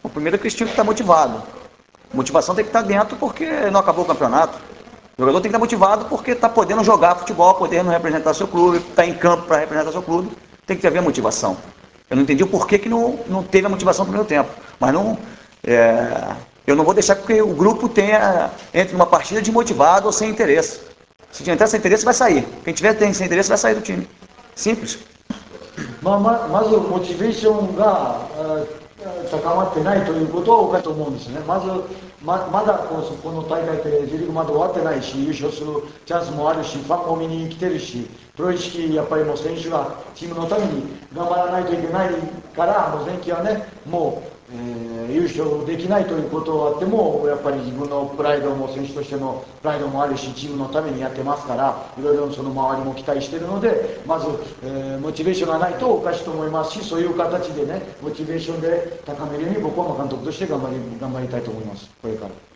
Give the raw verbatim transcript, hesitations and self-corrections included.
O primeiro é que eles tinham que estar motivados. Motivação tem que estar dentro porque não acabou o campeonato. O jogador tem que estar motivado porque está podendo jogar futebol, podendo representar seu clube, está em campo para representar seu clube. Tem que haver motivação. Eu não entendi o porquê que não, não teve a motivação no primeiro tempo. Mas não, é, eu não vou deixar que o grupo tenha, entre numa partida desmotivado ou sem interesse. Se entrar sem interesse, vai sair. Quem tiver sem interesse, vai sair do time. Simples. まあ、ままずモチベーションが高まってないということは多かと思うんですね。まず ま, まだこうこの大会って J リーグまだ終わってないし、優勝するチャンスもあるし、ファンも見に来てるし、プロ意識、やっぱりもう選手がチームのために頑張らないといけないから、もう前期はね、もう、えー、優勝できないということはあっても、やっぱり自分のプライドも選手としてのプライドもあるし、チームのためにやってますから、いろいろその周りも期待しているので、まず、えー、モチベーションがないとおかしいと思いますし、そういう形でね、モチベーションで高めるように僕は監督として頑張り頑張りたいと思います、これから。